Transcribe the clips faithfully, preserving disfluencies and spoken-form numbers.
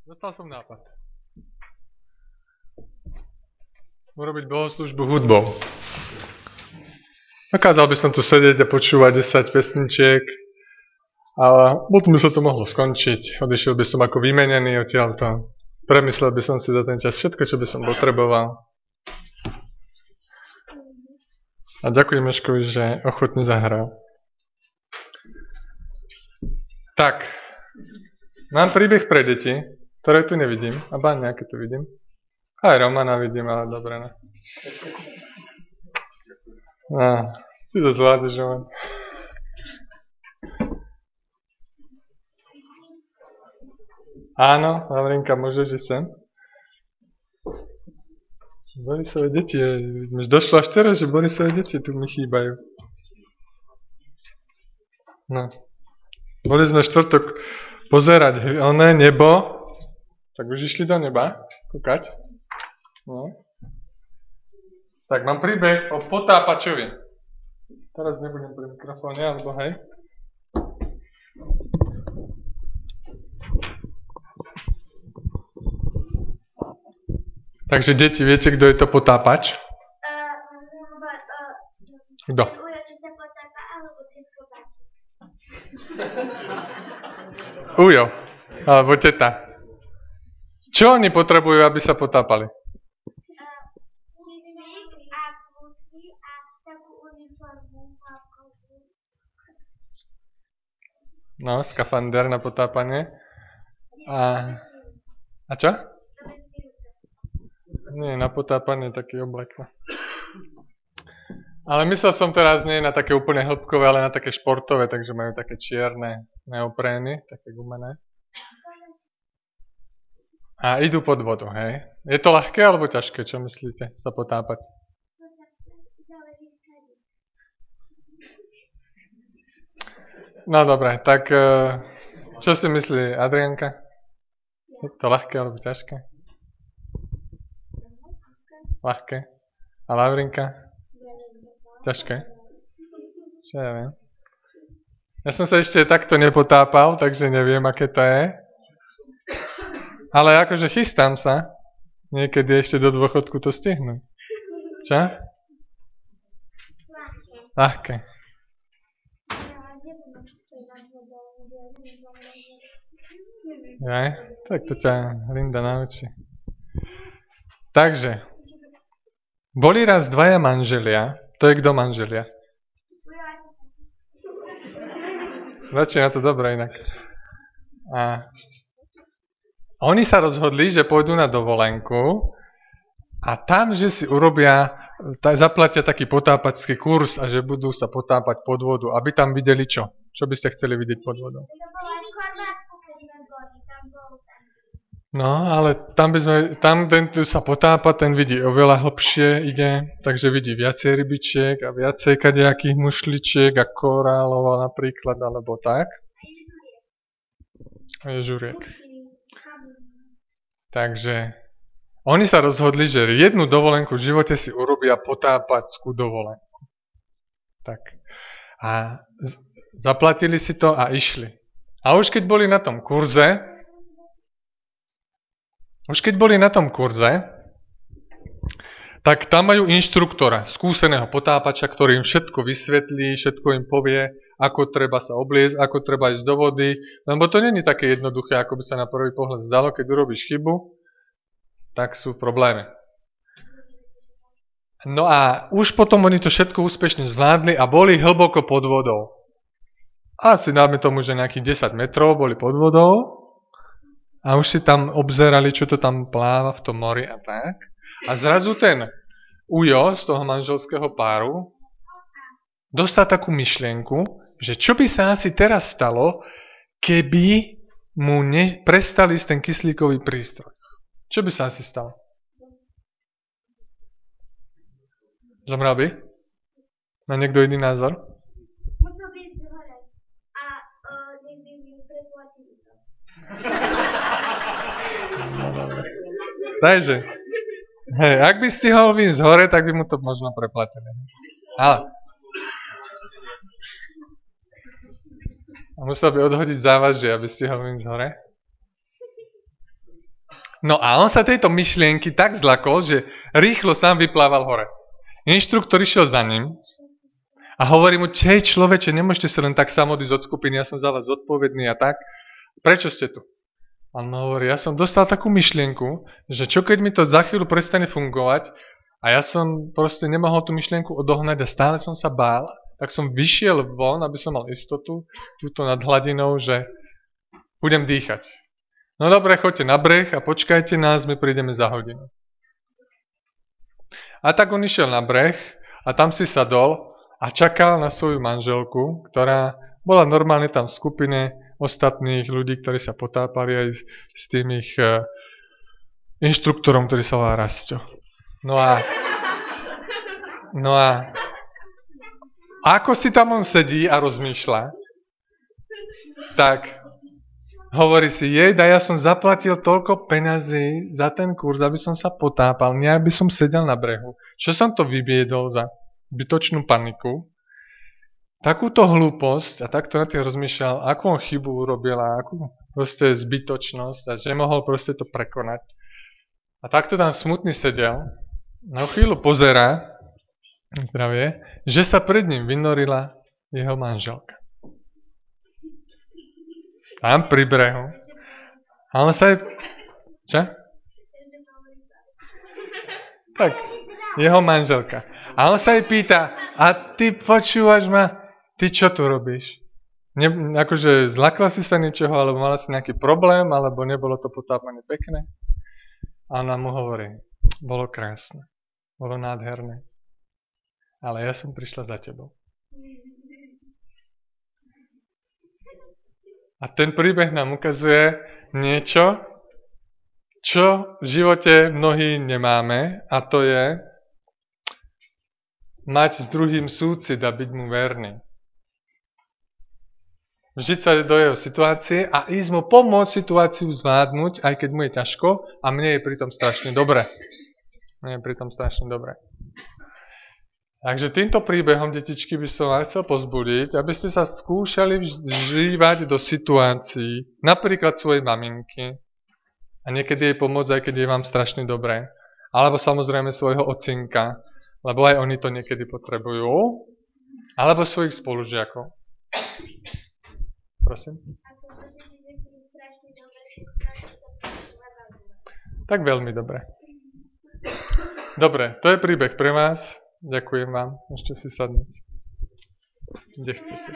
Dostal som nápad. Urobiť bohoslúžbu hudbou. Dokázal by som tu sedieť a počúvať desať pesničiek, ale potom by sa to mohlo skončiť. Odišiel by som ako vymenený odtiaľto. Premyslel by som si za ten čas všetko, čo by som potreboval. A ďakujem Meškovi, že ochotne zahral. Tak, mám príbeh pre deti, ktoré tu nevidím. A ba nejaké tu vidím. Aj Romana vidím, ale dobre, ne. No, ty to zvládneš, Roman. Áno, Lavrinka, môžeš ísť sem? Borisové deti, už došlo až teraz, že Borisové deti tu mi chýbajú. No. Boli sme štvrtok pozerať oné nebo, tak už išli do neba, kúkať. No. Tak mám príbeh o potápačovi. Teraz nebudem pri mikrofóne, alebo hej. Takže deti, viete, kto je to potápač? Kto? Ujo, alebo teta. Čo oni potrebujú, aby sa potápali? No, skafander na potápanie. A, a čo? Nie, na potápanie taký oblek. Ale myslel som teraz nie na také úplne hĺbkové, ale na také športové, takže majú také čierne neoprény, také gumené. A idú pod vodu, hej? Je to ľahké alebo ťažké, čo myslíte, sa potápať? No dobre, tak čo si myslí Adrianka? Je to ľahké alebo ťažké? Ľahké. A Lavrinka? Ťažké? Čo ja viem. Ja som sa ešte takto nepotápal, takže neviem, aké to je. Ale akože chystám sa. Niekedy ešte do dôchodku to stihnú. Čo? Ľahké. Jaj, tak to ťa Linda naučí. Takže, boli raz dvaja manželia. To je kto manželia? Začína to dobre inak. A oni sa rozhodli, že pôjdu na dovolenku a tam, že si urobia, zaplatia taký potápačský kurz a že budú sa potápať pod vodu, aby tam videli čo? Čo by ste chceli vidieť pod vodou? No, ale tam by sme, tam ten tu sa potápa, ten vidí oveľa hlbšie ide, takže vidí viacej rybičiek a viacej kadejakých mušličiek a korálov napríklad, alebo tak. A je žuriek. Takže oni sa rozhodli, že jednu dovolenku v živote si urobia potápačskú dovolenku. Tak. A z- zaplatili si to a išli. A už keď boli na tom kurze, Už keď boli na tom kurze, tak tam majú inštruktora, skúseného potápača, ktorý im všetko vysvetlí, všetko im povie, ako treba sa obliecť, ako treba ísť do vody, lebo to nie je také jednoduché, ako by sa na prvý pohľad zdalo, keď urobíš chybu, tak sú problémy. No a už potom oni to všetko úspešne zvládli a boli hlboko pod vodou. Asi dáme tomu, že nejakých desať metrov boli pod vodou. A už si tam obzerali, čo to tam pláva v tom mori a tak. A zrazu ten ujo z toho manželského páru dostal takú myšlienku, že čo by sa asi teraz stalo, keby mu ne, prestali ísť ten kyslíkový prístroj. Čo by sa asi stalo? Zomrel by? Má niekto iný názor? Musel by ísť hore a uh, niekdy by preplatili to. Takže, hej, ak by stihol výjsť hore, tak by mu to možno preplatili. Ale. A musel by odhodiť závažie, aby stihol výjsť hore. No a on sa tejto myšlienky tak zlakol, že rýchlo sám vyplával hore. Inštruktor išiel za ním a hovorí mu, hej človeče, nemôžete sa len tak sám odísť od skupiny, ja som za vás zodpovedný a tak. Prečo ste tu? A on hovorí, ja som dostal takú myšlienku, že čo keď mi to za chvíľu prestane fungovať a ja som proste nemohol tú myšlienku odohnať a stále som sa bál, tak som vyšiel von, aby som mal istotu túto nad hladinou, že budem dýchať. No dobre, choďte na breh a počkajte nás, my prídeme za hodinu. A tak on išiel na breh a tam si sadol a čakal na svoju manželku, ktorá bola normálne tam v skupine ostatných ľudí, ktorí sa potápali aj s, s tým ich uh, inštruktorom, ktorý sa volá Rasťo. No a no a ako si tam on sedí a rozmýšľa, tak hovorí si, jej, da ja som zaplatil toľko peňazí za ten kurz, aby som sa potápal, nie aby som sedel na brehu. Čo som to vybiedol za bytočnú paniku? Takúto hlúposť a takto na tým rozmýšľal, akú on chybu urobil a akú proste zbytočnosť a že mohol proste to prekonať. A takto tam smutný sedel, na chvíľu pozerá, zdravie, že sa pred ním vynorila jeho manželka. Tam pri brehu. A on sa jej... Čo? Tak, jeho manželka. A on sa jej pýta, a ty počúvaš ma, ty čo tu robíš? Ne, akože zlakla si sa niečoho, alebo mala si nejaký problém, alebo nebolo to potápanie pekné? A ona mu hovorí, bolo krásne, bolo nádherné. Ale ja som prišla za tebou. A ten príbeh nám ukazuje niečo, čo v živote mnohí nemáme, a to je mať s druhým súcit a byť mu verný. Vžiť sa do jeho situácie a ísť mu pomôcť situáciu zvládnuť, aj keď mu je ťažko a mne je pritom strašne dobre. Mne je pritom strašne dobre. Takže týmto príbehom, detičky, by som vás chcel pozbudiť, aby ste sa skúšali vžívať do situácií, napríklad svojej maminky, a niekedy jej pomôcť, aj keď je vám strašne dobré. Alebo samozrejme svojho ocinka, lebo aj oni to niekedy potrebujú. Alebo svojich spolužiakov. Prosím. Tak veľmi dobre. Dobre, to je príbeh pre vás. Ďakujem vám. Môžete si sadnúť. Kde chcete.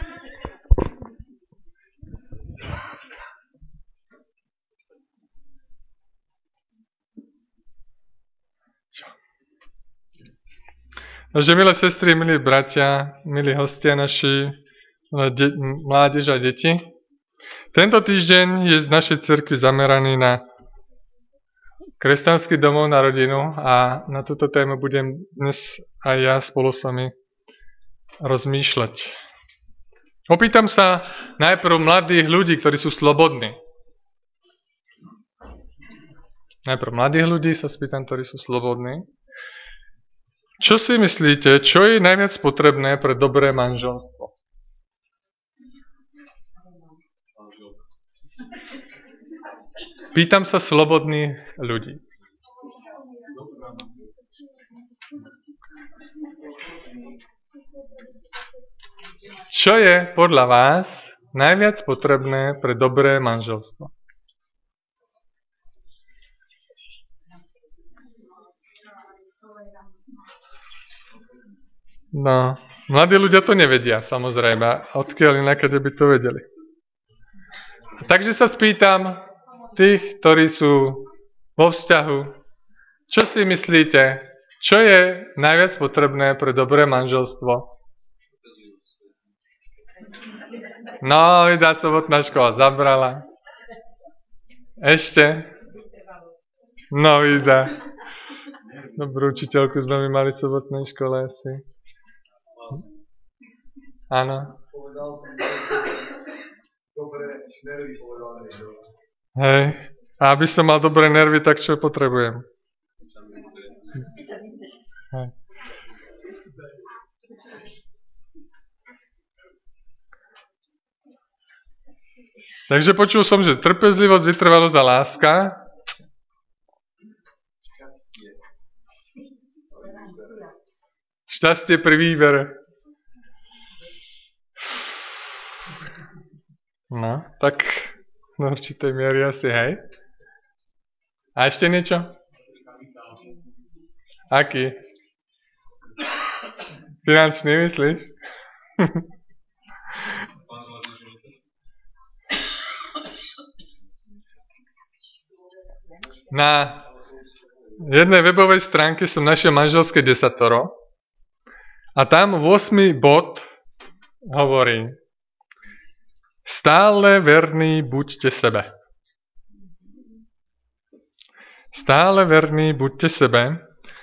Takže milé sestry, milí bratia, milí hostia naši, de- mládež a deti. Tento týždeň je z našej cirkvi zameraný na kresťanský domov na rodinu a na túto tému budem dnes aj ja spolu s vami rozmýšľať. Opýtam sa najprv mladých ľudí, ktorí sú slobodní. Najprv mladých ľudí sa spýtam, ktorí sú slobodní. Čo si myslíte, čo je najviac potrebné pre dobré manželstvo? Pýtam sa slobodných ľudí. Čo je podľa vás najviac potrebné pre dobré manželstvo? No, mladí ľudia to nevedia, samozrejme. Odkiaľ inakade by to vedeli. Takže sa spýtam tých, ktorí sú vo vzťahu, čo si myslíte, čo je najviac potrebné pre dobré manželstvo? No, Ida, sobotná škola zabrala. Ešte? No, Ida. Dobrú učiteľku sme my mali v sobotnej škole asi. Áno. Hej. A aby som mal dobré nervy, tak čo potrebujem? Hej. Takže počul som, že trpezlivosť, vytrvalosť a láska. Šťastie pri výbere. No, tak v určitej miery asi, hej. A ešte niečo? Aký? Finančný, myslíš? Na jednej webovej stránke som našiel manželské desatoro a tam ôsmy bod hovorí: stále verný buďte sebe. Stále verný buďte sebe.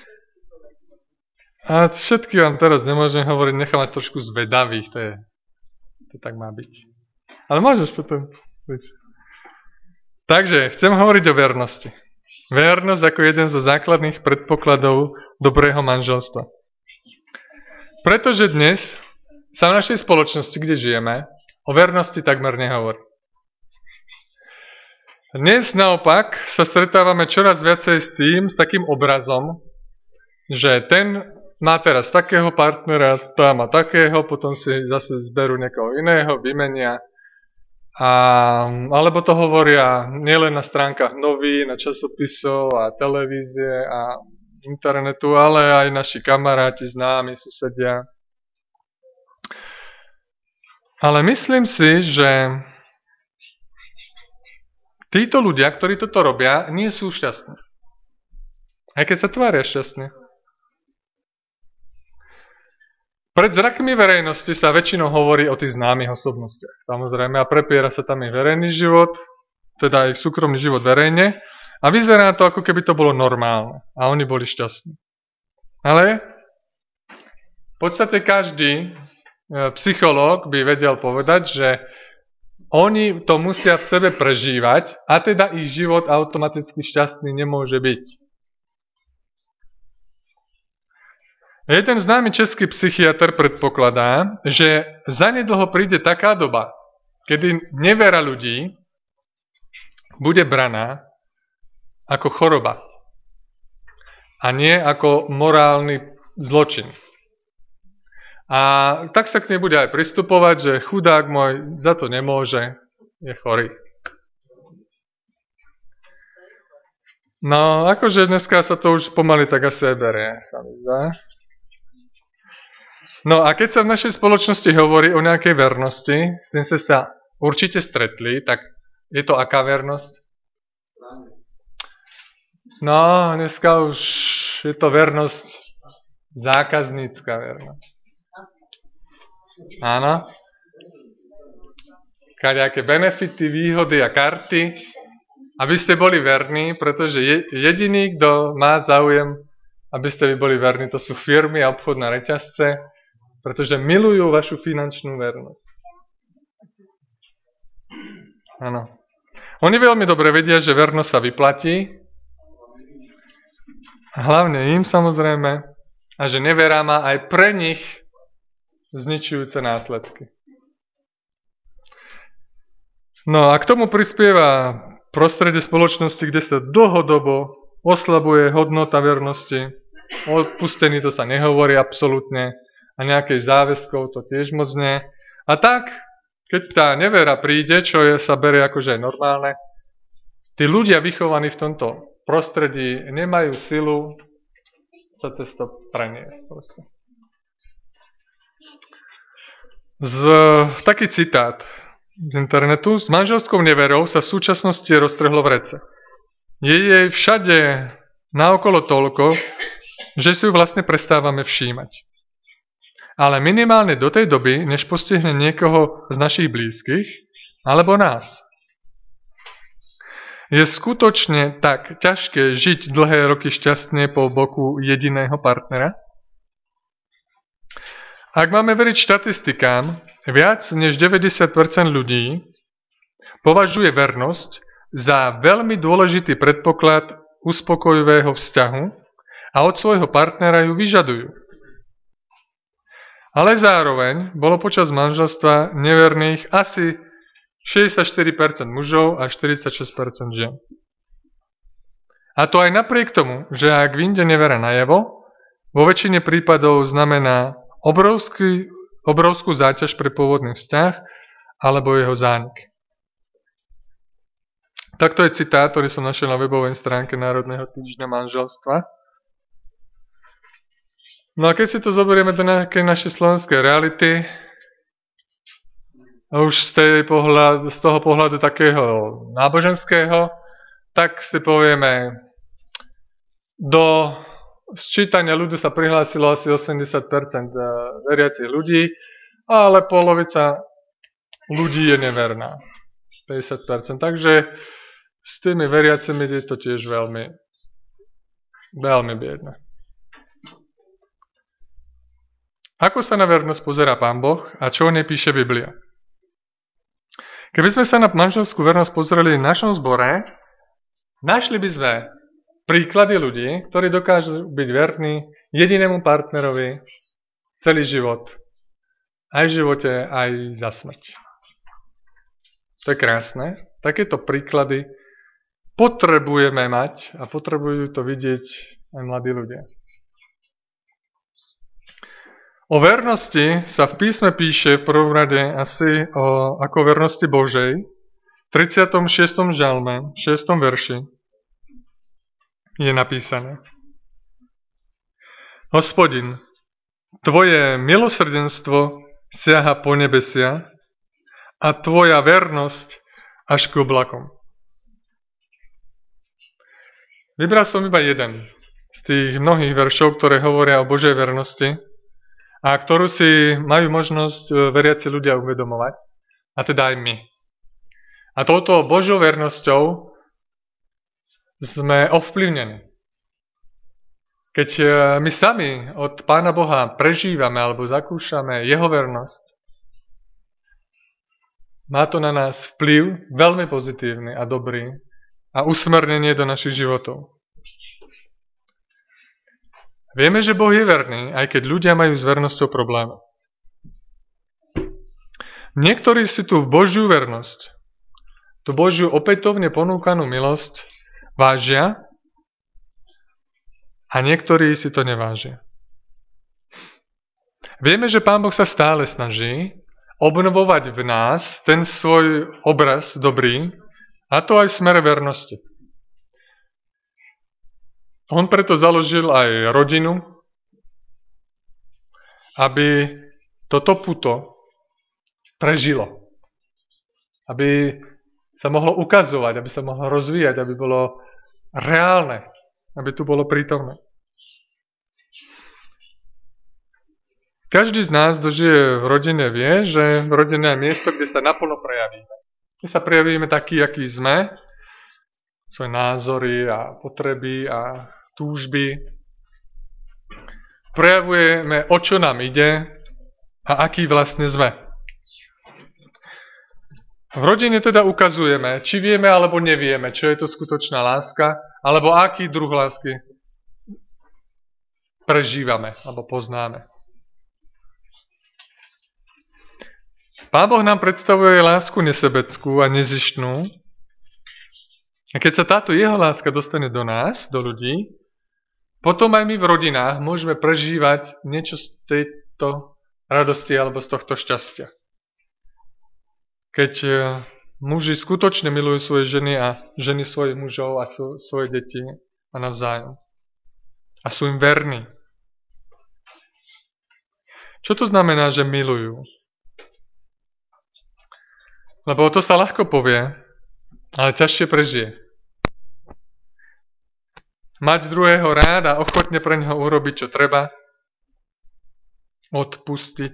A všetky vám teraz nemôžem hovoriť, nechám vás trošku zvedavých, to je, to tak má byť. Ale môžeš potom byť. Takže, chcem hovoriť o vernosti. Vernosť ako jeden zo základných predpokladov dobrého manželstva. Pretože dnes sa v našej spoločnosti, kde žijeme, o vernosti takmer nehovorí. Dnes naopak sa stretávame čoraz viacej s tým, s takým obrazom, že ten má teraz takého partnera, tá má takého, potom si zase zberú niekoho iného, vymenia. A, alebo to hovoria nielen na stránkach novín, na časopisov a televízie a internetu, ale aj naši kamaráti, známi, susedia. Ale myslím si, že títo ľudia, ktorí toto robia, nie sú šťastní. Aj keď sa tvária šťastne. Pred zrakmi verejnosti sa väčšinou hovorí o tých známych osobnostiach. Samozrejme, a prepiera sa tam ich verejný život, teda ich súkromný život verejne, a vyzerá to, ako keby to bolo normálne. A oni boli šťastní. Ale v podstate každý psychológ by vedel povedať, že oni to musia v sebe prežívať, a teda ich život automaticky šťastný nemôže byť. Jeden známy český psychiatr predpokladá, že zanedlho príde taká doba, kedy nevera ľudí bude braná ako choroba a nie ako morálny zločin. A tak sa k nej bude aj pristupovať, že chudák môj za to nemôže, je chorý. No, akože dneska sa to už pomaly tak asi aj berie, sa mi zdá. No a keď sa v našej spoločnosti hovorí o nejakej vernosti, s tým ste sa určite stretli, tak je to aká vernosť? No, dneska už je to vernosť, zákaznícka vernosť. Áno. Kadejaké benefity, výhody a karty, aby ste boli verní, pretože jediný, kto má záujem, aby ste vy boli verní, to sú firmy a obchodné reťazce, pretože milujú vašu finančnú vernosť. Áno. Oni veľmi dobre vedia, že vernosť sa vyplatí, hlavne im samozrejme, a že nevera má aj pre nich zničujúce následky. No a k tomu prispieva prostredie spoločnosti, kde sa dlhodobo oslabuje hodnota vernosti. O odpustení to sa nehovorí absolútne a nejakej záväzkov to tiež moc nie. A tak, keď tá nevera príde, čo je, sa berie akože aj normálne, tí ľudia vychovaní v tomto prostredí nemajú silu sa cez to preniesť. Proste. Z, taký citát z internetu. S manželskou neverou sa v súčasnosti roztrhlo vrece. Je jej všade naokolo toľko, že si ju vlastne prestávame všímať. Ale minimálne do tej doby, než postihne niekoho z našich blízkych, alebo nás. Je skutočne tak ťažké žiť dlhé roky šťastne po boku jediného partnera? Ak máme veriť štatistikám, viac než deväťdesiat percent ľudí považuje vernosť za veľmi dôležitý predpoklad uspokojivého vzťahu a od svojho partnera ju vyžadujú. Ale zároveň bolo počas manželstva neverných asi šesťdesiatštyri percent mužov a štyridsaťšesť percent žien. A to aj napriek tomu, že ak vyjde nevera najavo, vo väčšine prípadov znamená obrovský, obrovskú záťaž pre pôvodný vzťah alebo jeho zánik. Takto je citát, ktorý som našiel na webovej stránke Národného týždňa manželstva. No a keď si to zoberieme do nejakej našej slovenskej reality, a už z, tej pohľad, z toho pohľadu takého náboženského, tak si povieme, do sčítania ľudu sa prihlásilo asi osemdesiat percent veriacich ľudí, ale polovica ľudí je neverná. päťdesiat percent. Takže s tými veriacimi je to tiež veľmi, veľmi biedne. Ako sa na vernosť pozerá Pán Boh a čo o nej píše Biblia? Keby sme sa na manželskú vernosť pozreli v našom zbore, našli by sme príklady ľudí, ktorí dokážu byť verní jedinému partnerovi celý život. Aj v živote, aj za smrť. To je krásne. Takéto príklady potrebujeme mať a potrebujú to vidieť aj mladí ľudia. O vernosti sa v písme píše v prvom rade asi o, ako vernosti Božej. V tridsiatom šiestom žalme, šiestom verši je napísané: Hospodin, tvoje milosrdenstvo siaha po nebesia a tvoja vernosť až k oblakom. Vybral som iba jeden z tých mnohých veršov, ktoré hovoria o Božej vernosti a ktorú si majú možnosť veriaci ľudia uvedomovať, a teda aj my. A touto Božou vernosťou sme ovplyvnení. Keď my sami od Pána Boha prežívame alebo zakúšame jeho vernosť, má to na nás vplyv veľmi pozitívny a dobrý a usmernenie do našich životov. Vieme, že Boh je verný, aj keď ľudia majú s vernosťou problémy. Niektorí si tú Božiu vernosť, tú Božiu opätovne ponúkanú milosť vážia a niektorí si to nevážia. Vieme, že Pán Boh sa stále snaží obnovovať v nás ten svoj obraz dobrý, a to aj v smere vernosti. On preto založil aj rodinu, aby toto puto prežilo. Aby sa mohlo ukazovať, aby sa mohlo rozvíjať, aby bolo reálne, aby tu bolo prítomné. Každý z nás, kto žije v rodine, vie, že rodina je miesto, kde sa naplno prejavíme. Kde sa prejavíme takí, akí sme, svoje názory a potreby a túžby. Prejavujeme, o čo nám ide a aký vlastne sme. V rodine teda ukazujeme, či vieme alebo nevieme, čo je to skutočná láska, alebo aký druh lásky prežívame alebo poznáme. Pán Boh nám predstavuje lásku nesebeckú a nezištnú. A keď sa táto jeho láska dostane do nás, do ľudí, potom aj my v rodinách môžeme prežívať niečo z tejto radosti alebo z tohto šťastia. Keď muži skutočne milujú svoje ženy a ženy svojich mužov a svoje deti a navzájom. A sú im verní. Čo to znamená, že milujú? Lebo to sa ľahko povie, ale ťažšie prežije. Mať druhého rád a ochotne pre neho urobiť, čo treba. Odpustiť.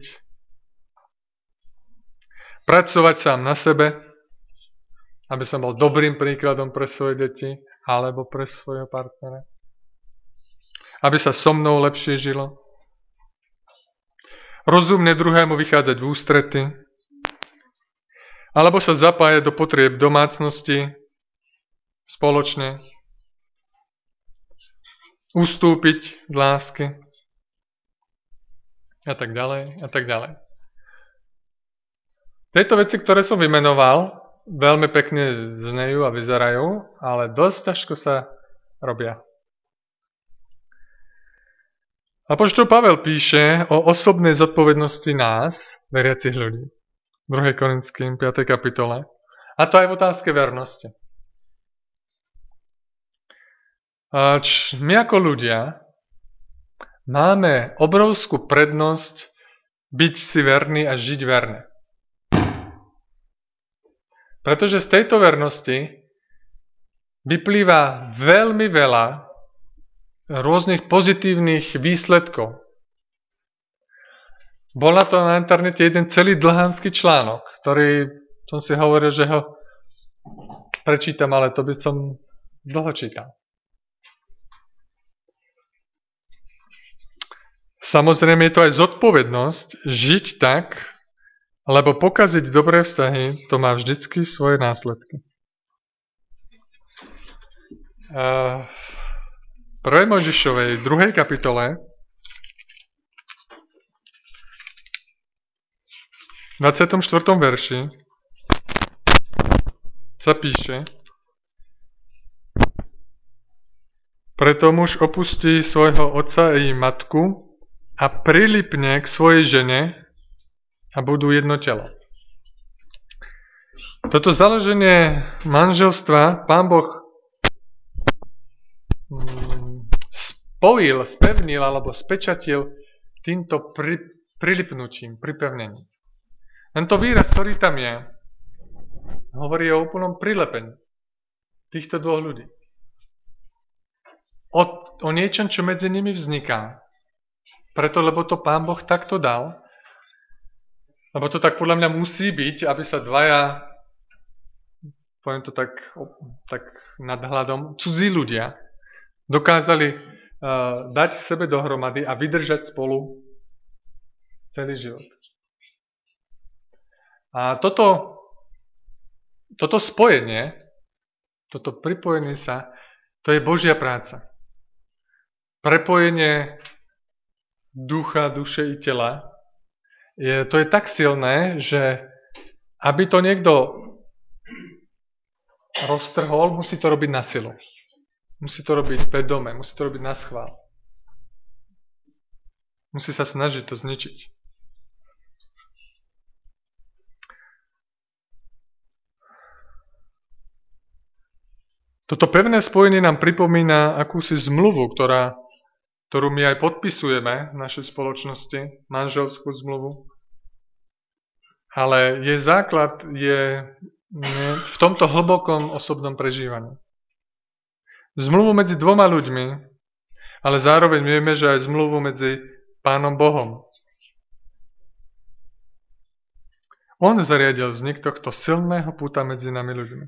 Pracovať sám na sebe, aby som bol dobrým príkladom pre svoje deti alebo pre svojho partnera. Aby sa so mnou lepšie žilo. Rozumne druhému vychádzať v ústrety. Alebo sa zapájať do potrieb domácnosti spoločne. Ustúpiť z lásky. A tak ďalej, a tak ďalej. Tieto veci, ktoré som vymenoval, veľmi pekne znejú a vyzerajú, ale dosť ťažko sa robia. Apoštol Pavel píše o osobnej zodpovednosti nás, veriacich ľudí. V druhej Korinským piatej kapitole. A to aj v otázke vernosti. Č, my ako ľudia máme obrovskú prednosť byť si verný a žiť verne. Pretože z tejto vernosti vyplýva veľmi veľa rôznych pozitívnych výsledkov. Bol na to na internete jeden celý dlhánsky článok, ktorý som si hovoril, že ho prečítam, ale to by som dlho čítal. Samozrejme je to aj zodpovednosť žiť tak, lebo pokaziť dobré vzťahy, to má vždycky svoje následky. Uh, v prvej Mojžišovej druhej kapitole v dvadsiatom štvrtom verši sa píše: Preto muž opustí svojho otca i matku a prilipne k svojej žene a budú jedno telo. Toto založenie manželstva Pán Boh spojil, spevnil alebo spečatil týmto pri, prilipnutím, pripevnením. Tento výraz, ktorý tam je, hovorí o úplnom prilepení týchto dvoch ľudí. O, o niečom, čo medzi nimi vzniká. Preto, lebo to Pán Boh takto dal, lebo to tak podľa mňa musí byť, aby sa dvaja, poviem to tak, tak nadhľadom, cudzí ľudia dokázali uh, dať sebe dohromady a vydržať spolu celý život. A toto, toto spojenie, toto pripojenie sa, to je Božia práca. Prepojenie ducha, duše i tela, je, to je tak silné, že aby to niekto roztrhol, musí to robiť na silu. Musí to robiť vedome, musí to robiť na schvál. Musí sa snažiť to zničiť. Toto pevné spojenie nám pripomína akúsi zmluvu, ktorá ktorú my aj podpisujeme v našej spoločnosti, manželskú zmluvu. Ale jej základ je v tomto hlbokom osobnom prežívaní. Zmluvu medzi dvoma ľuďmi, ale zároveň vieme, že aj zmluvu medzi Pánom Bohom. On zariadil vznik tohto silného puta medzi nami ľuďmi.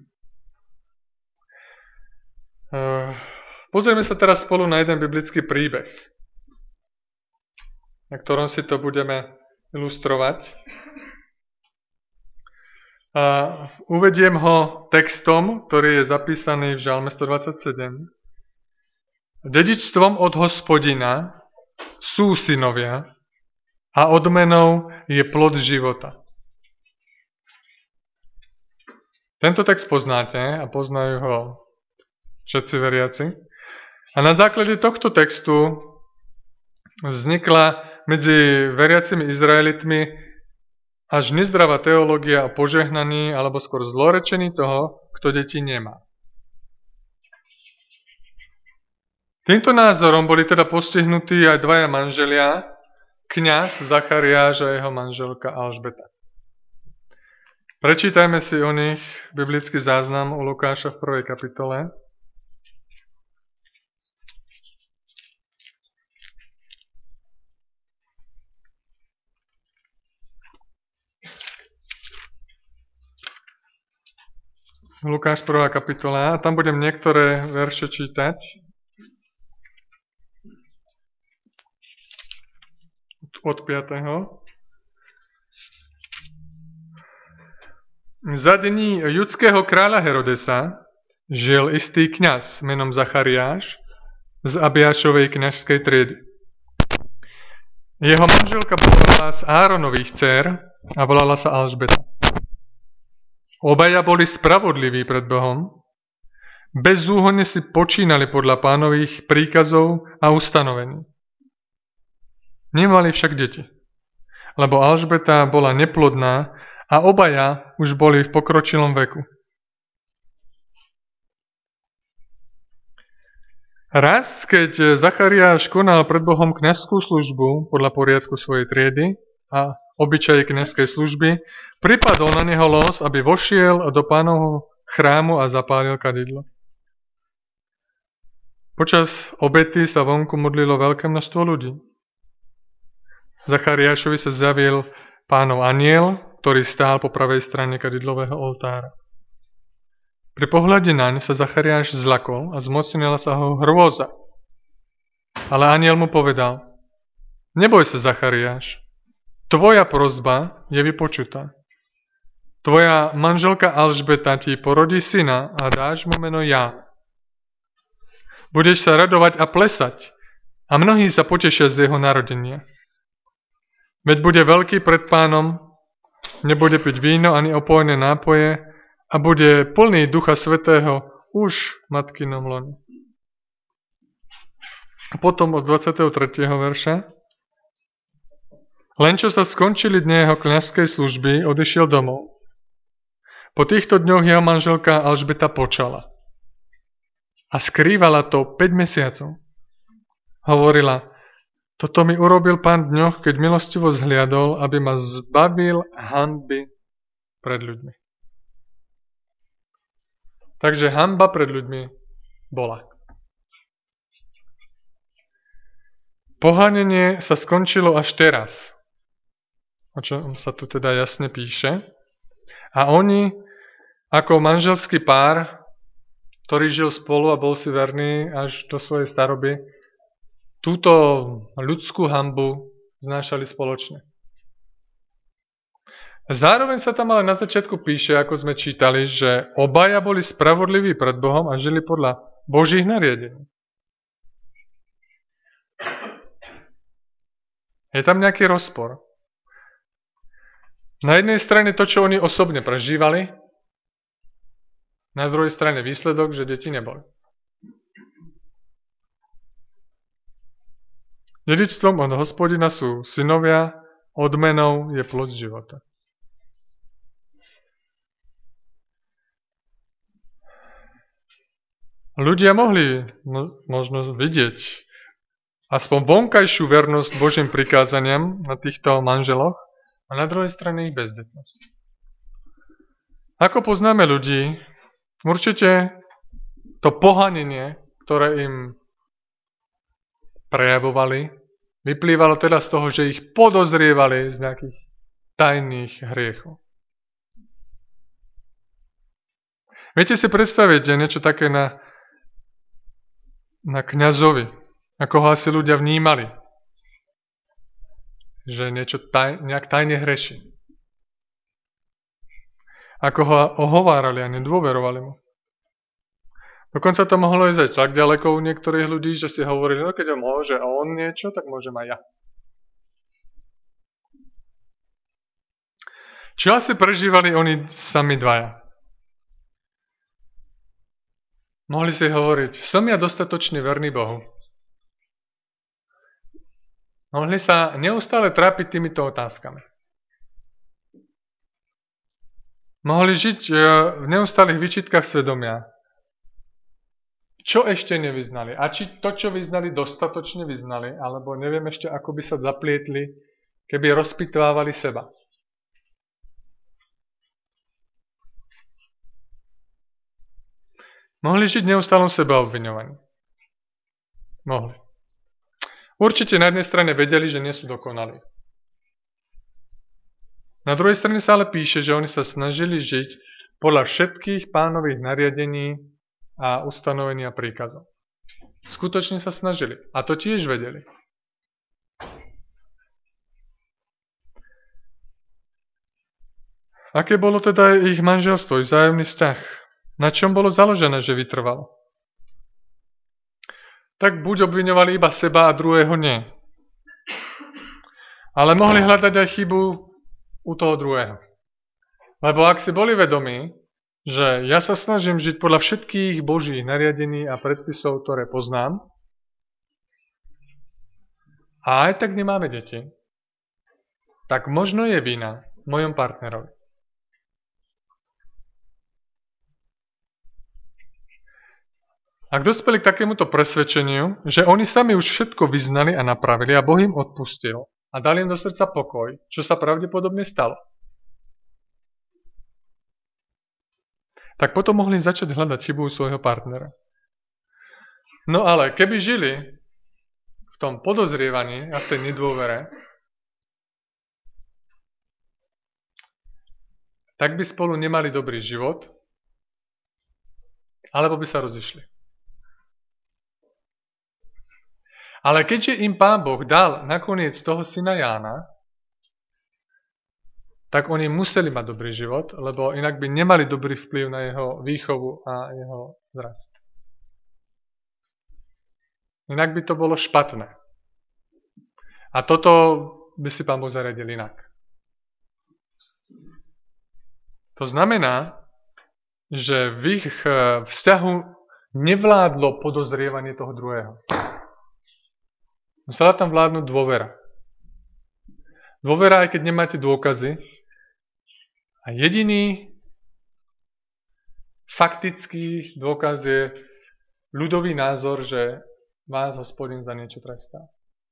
Uh, Pozrieme sa teraz spolu na jeden biblický príbeh, na ktorom si to budeme ilustrovať. A uvediem ho textom, ktorý je zapísaný v Žalme stodvadsaťsedem. Dedičstvom od Hospodina sú synovia a odmenou je plod života. Tento text poznáte a poznajú ho všetci veriaci. A na základe tohto textu vznikla medzi veriacimi Izraelitmi až nezdravá teológia o požehnaní, alebo skôr zlorečení toho, kto deti nemá. Týmto názorom boli teda postihnutí aj dvaja manželia, kňaz Zachariáš a jeho manželka Alžbeta. Prečítajme si o nich biblický záznam u Lukáša v prvej kapitole. Lukáš prvá kapitola, a tam budem niektoré verše čítať. Od piateho Za dní judského kráľa Herodesa žil istý kňaz menom Zachariáš z Abiášovej kňažskej triedy. Jeho manželka bola z Áronových dcér a volala sa Alžbeta. Obaja boli spravodliví pred Bohom, bezúhonne si počínali podľa Pánových príkazov a ustanovení. Nemali však deti, lebo Alžbeta bola neplodná a obaja už boli v pokročilom veku. Raz, keď Zachariáš konal pred Bohom kňazskú službu podľa poriadku svojej triedy a obyčaje kňazskej služby, pripadol na neho los, aby vošiel do Pánovho chrámu a zapálil kadidlo. Počas obety sa vonku modlilo veľké množstvo ľudí. Zachariášovi sa zjavil Pánov anjel, ktorý stál po pravej strane kadidlového oltára. Pri pohľade naň sa Zachariáš zlakol a zmocnila sa ho hrôza. Ale anjel mu povedal: Neboj sa, Zachariáš, tvoja prosba je vypočutá. Tvoja manželka Alžbeta ti porodí syna a dáš mu meno Ján. Budeš sa radovať a plesať a mnohí sa potešia z jeho narodenia. Veď bude veľký pred Pánom, nebude piť víno ani opojné nápoje a bude plný Ducha Svätého už v matkinom lone. A potom od dvadsiateho tretieho verša. Len čo sa skončili dne jeho kňazskej služby, odišiel domov. Po týchto dňoch jeho manželka Alžbeta počala. A skrývala to päť mesiacov. Hovorila: Toto mi urobil Pán v dňoch, keď milostivo zhliadol, aby ma zbavil hanby pred ľuďmi. Takže hanba pred ľuďmi bola. Pohanenie sa skončilo až teraz, o čom sa tu teda jasne píše. A oni, ako manželský pár, ktorý žil spolu a bol si verný až do svojej staroby, túto ľudskú hanbu znášali spoločne. Zároveň sa tam ale na začiatku píše, ako sme čítali, že obaja boli spravodliví pred Bohom a žili podľa Božích nariadení. Je tam nejaký rozpor. Na jednej strane to, čo oni osobne prežívali, na druhej strane výsledok, že deti neboli. Dedičstvom od Hospodina sú synovia, odmenou je plod života. Ľudia mohli možno vidieť aspoň vonkajšiu vernosť Božím prikázaniam na týchto manželoch a na druhej strane ich bezdetnosť. Ako poznáme ľudí, určite to pohanenie, ktoré im prejavovali, vyplývalo teda z toho, že ich podozrievali z nejakých tajných hriechov. Viete si predstaviť niečo také na na kňazovi, ako ho asi ľudia vnímali, že niečo taj, nejak tajne hreší. Ako ho ohovárali a nedôverovali mu. Dokonca to mohlo ísť aj tak ďaleko u niektorých ľudí, že si hovorili, no keď môže on niečo, tak môžem aj ja. Čo asi prežívali oni sami dvaja? Mohli si hovoriť, som ja dostatočne verný Bohu. Mohli sa neustále trápiť týmito otázkami. Mohli žiť v neustálých výčitkách svedomia. Čo ešte nevyznali? A či to, čo vyznali, dostatočne vyznali, alebo neviem ešte, ako by sa zaplietli, keby rozpitvávali seba. Mohli žiť v neustálom sebaobviňovaní. Mohli. Určite na jednej strane vedeli, že nie sú dokonalí. Na druhej strane sa ale píše, že oni sa snažili žiť podľa všetkých Pánových nariadení a ustanovení a príkazov. Skutočne sa snažili. A to tiež vedeli. Aké bolo teda ich manželstvo, ich vzájomný vzťah? Na čom bolo založené, že vytrvalo? Tak buď obviňovali iba seba a druhého nie. Ale mohli hľadať aj chybu u toho druhého. Lebo ak si boli vedomí, že ja sa snažím žiť podľa všetkých Božích nariadení a predpisov, ktoré poznám, a aj tak nemáme deti, tak možno je vina v mojom partnerovi. Ak dospeli k takémuto presvedčeniu, že oni sami už všetko vyznali a napravili a Boh im odpustil a dal im do srdca pokoj, čo sa pravdepodobne stalo, tak potom mohli začať hľadať chybu u svojho partnera. No ale keby žili v tom podozrievaní a v tej nedôvere, tak by spolu nemali dobrý život, alebo by sa rozišli. Ale keďže im Pán Boh dal nakoniec toho syna Jána, tak oni museli mať dobrý život, lebo inak by nemali dobrý vplyv na jeho výchovu a jeho zrast. Inak by to bolo špatné. A toto by si Pán Boh zariadil inak. To znamená, že v ich vzťahu nevládlo podozrievanie toho druhého. Musela tam vládnuť dôvera. Dôvera, aj keď nemáte dôkazy. A jediný faktický dôkaz je ľudový názor, že vás Hospodin za niečo trestá.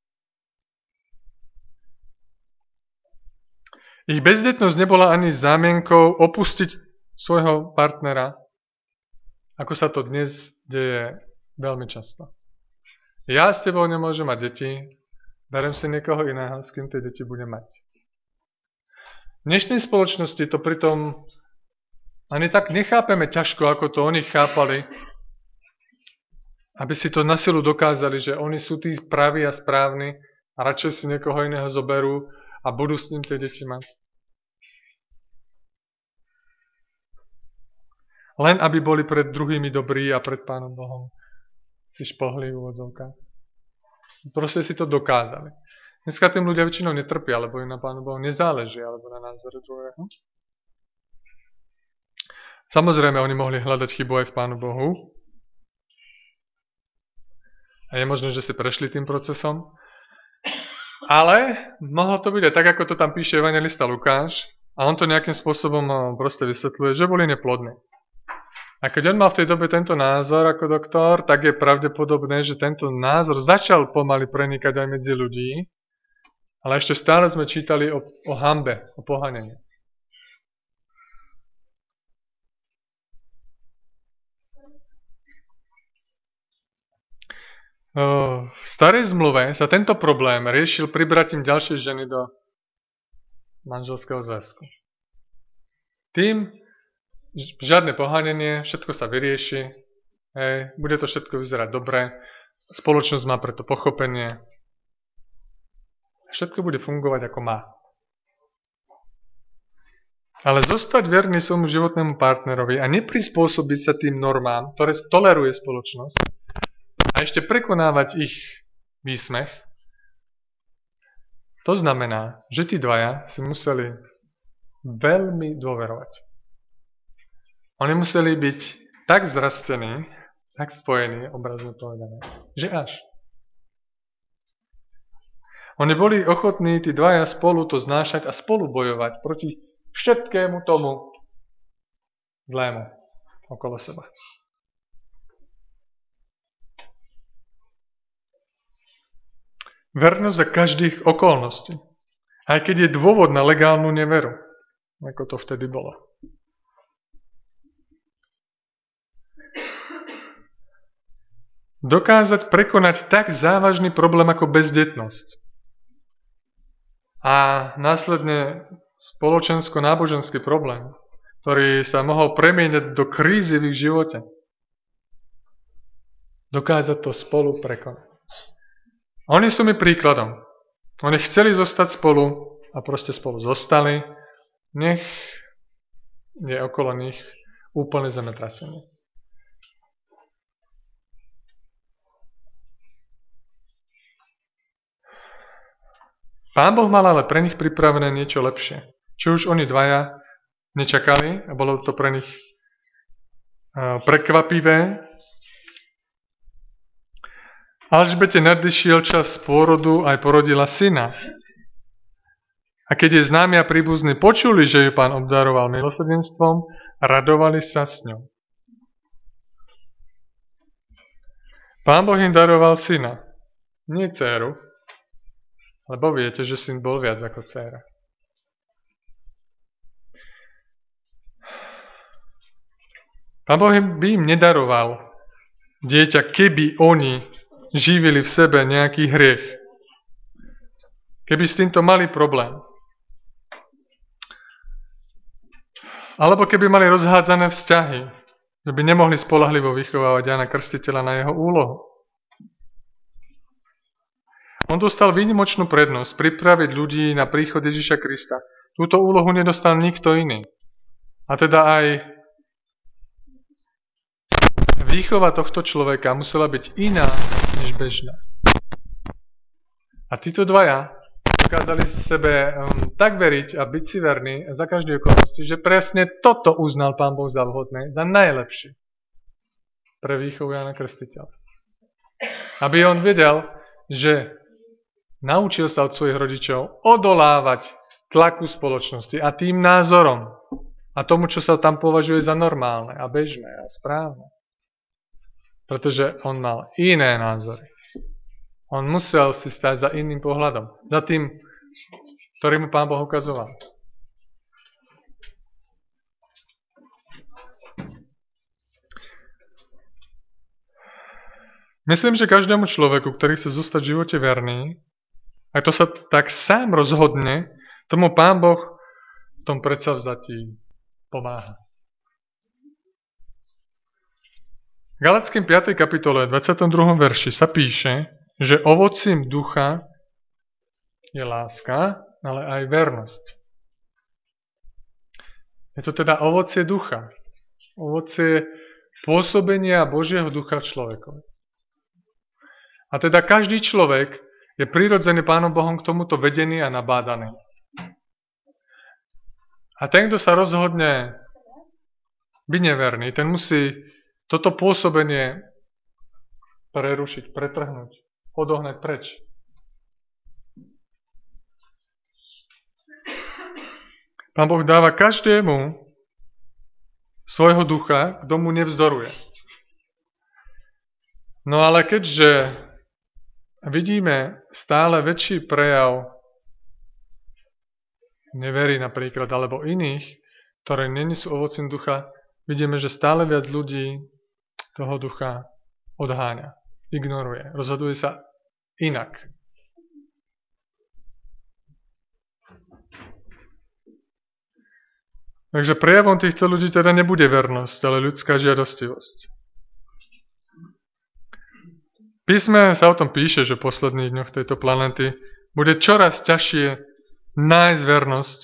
Ich bezdetnosť nebola ani zámienkou opustiť svojho partnera, ako sa to dnes deje veľmi často. Ja s tebou nemôžem mať deti, berem si niekoho iného, s kým tie deti budem mať. V dnešnej spoločnosti to pritom ani tak nechápeme ťažko, ako to oni chápali, aby si to na silu dokázali, že oni sú tí praví a správni a radšej si niekoho iného zoberú a budú s ním tie deti mať. Len aby boli pred druhými dobrí a pred Pánom Bohom si špohli v úvodzovkách. Proste si to dokázali. Dneska tým ľudia väčšinou netrpia, alebo im na Pánu Bohu nezáleží, alebo na názore druhého. Samozrejme, oni mohli hľadať chybu aj v Pánu Bohu. A je možné, že si prešli tým procesom. Ale mohlo to byť aj tak, ako to tam píše evanjelista Lukáš. A on to nejakým spôsobom proste vysvetľuje, že boli neplodní. A keď on mal v tej dobe tento názor ako doktor, tak je pravdepodobné, že tento názor začal pomaly prenikať aj medzi ľudí, ale ešte stále sme čítali o, o hanbe, o pohanení. V starej zmluve sa tento problém riešil pribratím ďalšej ženy do manželského zväzku. Tým žiadne pohanenie, všetko sa vyrieši, hej, bude to všetko vyzerať dobre, spoločnosť má preto pochopenie, všetko bude fungovať ako má. Ale zostať verný svojmu životnému partnerovi a neprispôsobiť sa tým normám, ktoré toleruje spoločnosť a ešte prekonávať ich výsmech, to znamená, že tí dvaja si museli veľmi dôverovať. Oni museli byť tak zrastení, tak spojení, obrazne povedané, že až. Oni boli ochotní, tí dvaja spolu to znášať a spolu bojovať proti všetkému tomu zlému okolo seba. Vernosť za každých okolností. Aj keď je dôvod na legálnu neveru, ako to vtedy bolo. Dokázať prekonať tak závažný problém ako bezdetnosť a následne spoločensko-náboženský problém, ktorý sa mohol premieňať do krízy v ich živote. Dokázať to spolu prekonať. Oni sú mi príkladom. Oni chceli zostať spolu a proste spolu zostali. Nech je okolo nich úplne zemetrasenie. Pán Boh mal ale pre nich pripravené niečo lepšie. Čo už oni dvaja nečakali a bolo to pre nich prekvapivé. Alžbete nadišiel čas pôrodu, aj porodila syna. A keď jej známi a príbuzní počuli, že ju Pán obdaroval milosrdenstvom, radovali sa s ňou. Pán Boh im daroval syna, nie dcéru, lebo viete, že syn bol viac ako dcéra. Pán Boh by im nedaroval dieťa, keby oni živili v sebe nejaký hriech. Keby s týmto mali problém. Alebo keby mali rozhádzané vzťahy, že by nemohli spoľahlivo vychovávať Jána Krstiteľa na jeho úlohu. On dostal výnimočnú prednosť pripraviť ľudí na príchod Ježiša Krista. Túto úlohu nedostal nikto iný. A teda aj výchova tohto človeka musela byť iná než bežná. A títo dvaja dokázali sebe um, tak veriť a byť si verní za každej okolnosti, že presne toto uznal Pán Boh za vhodné, za najlepšie pre výchovu Jána Krstiteľa. Aby on vedel, že naučil sa od svojich rodičov odolávať tlaku spoločnosti a tým názorom a tomu, čo sa tam považuje za normálne a bežné a správne. Pretože on mal iné názory. On musel si stať za iným pohľadom. Za tým, ktorý mu Pán Boh ukazoval. Myslím, že každému človeku, ktorý chce zostať v živote verný, ak to sa tak sám rozhodne, tomu Pán Boh v tom predsavzatí pomáha. Galackým piatej kapitole dvadsiatom druhom verši sa píše, že ovocím ducha je láska, ale aj vernosť. Je to teda ovocie ducha. Ovocie pôsobenia Božieho ducha v človekovi. A teda každý človek je prirodzený Pánom Bohom k tomuto vedený a nabádaný. A ten, kto sa rozhodne byť neverný, ten musí toto pôsobenie prerušiť, pretrhnúť, odohnať preč. Pán Boh dáva každému svojho ducha, kto mu nevzdoruje. No ale keďže vidíme stále väčší prejav nevery napríklad, alebo iných, ktoré není sú ovocím ducha, vidíme, že stále viac ľudí toho ducha odháňa, ignoruje, rozhoduje sa inak. Takže prejavom týchto ľudí teda nebude vernosť, ale ľudská žiadostivosť. V písme sa o tom píše, že v posledných dňoch tejto planety bude čoraz ťažšie nájsť vernosť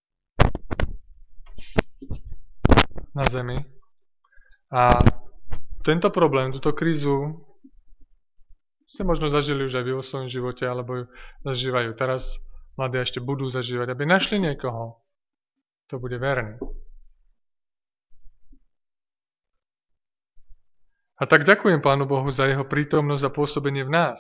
na Zemi. A tento problém, túto krízu ste možno zažili už aj vy vo svojom živote, alebo ju zažívajú teraz, mladí ešte budú zažívať, aby našli niekoho, kto bude verný. A tak ďakujem Pánu Bohu za jeho prítomnosť a pôsobenie v nás.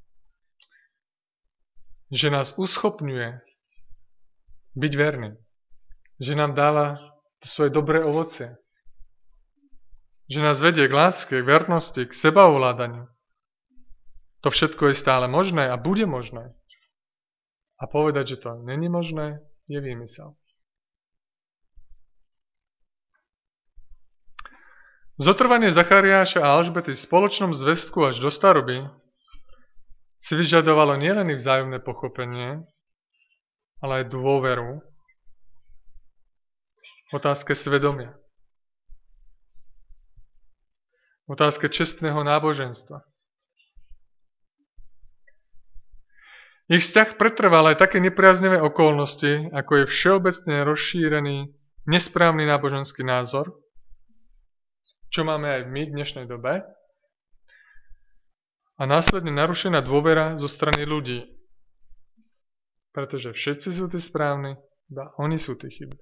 Že nás uschopňuje byť verný. Že nám dáva svoje dobré ovocie. Že nás vedie k láske, k vernosti, k sebaovládaniu. To všetko je stále možné a bude možné. A povedať, že to není možné, je výmysel. Zotrvanie Zachariáša a Alžbety v spoločnom zväzku až do staroby si vyžadovalo nielen ich vzájomné pochopenie, ale aj dôveru v otázke svedomia. V otázke čestného náboženstva. Ich vzťah pretrval aj také nepriaznivé okolnosti, ako je všeobecne rozšírený nesprávny náboženský názor, čo máme aj my v dnešnej dobe, a následne narušená dôvera zo strany ľudí. Pretože všetci sú tí správni, iba oni sú tí chybní.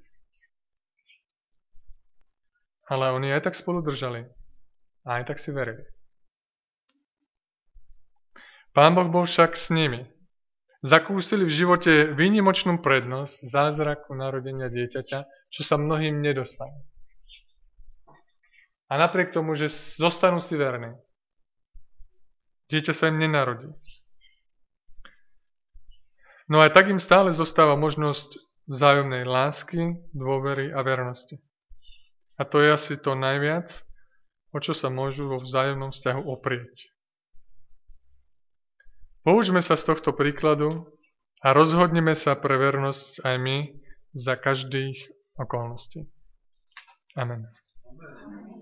Ale oni aj tak spolu držali. A aj tak si verili. Pán Boh bol však s nimi. Zakúsili v živote výnimočnú prednosť zázraku narodenia dieťaťa, čo sa mnohým nedostane. A napriek tomu, že zostanú si verní, dieťa sa im nenarodí. No aj tak im stále zostáva možnosť vzájomnej lásky, dôvery a vernosti. A to je asi to najviac, o čo sa môžu vo vzájomnom vzťahu oprieť. Poučme sa z tohto príkladu a rozhodneme sa pre vernosť aj my za každých okolností. Amen.